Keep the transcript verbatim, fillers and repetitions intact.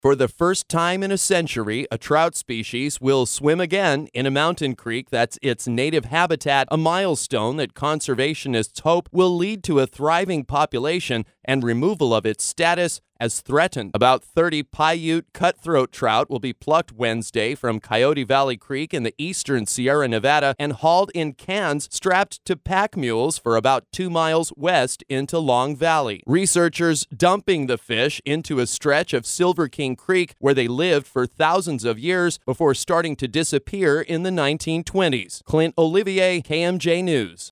For the first time in a century, a trout species will swim again in a mountain creek that's its native habitat, a milestone that conservationists hope will lead to a thriving population and removal of its status as threatened. About thirty Paiute cutthroat trout will be plucked Wednesday from Coyote Valley Creek in the eastern Sierra Nevada and hauled in cans strapped to pack mules for about two miles west into Long Valley. Researchers dumping the fish into a stretch of Silver King Creek where they lived for thousands of years before starting to disappear in the nineteen twenties. Clint Olivier, K M J News.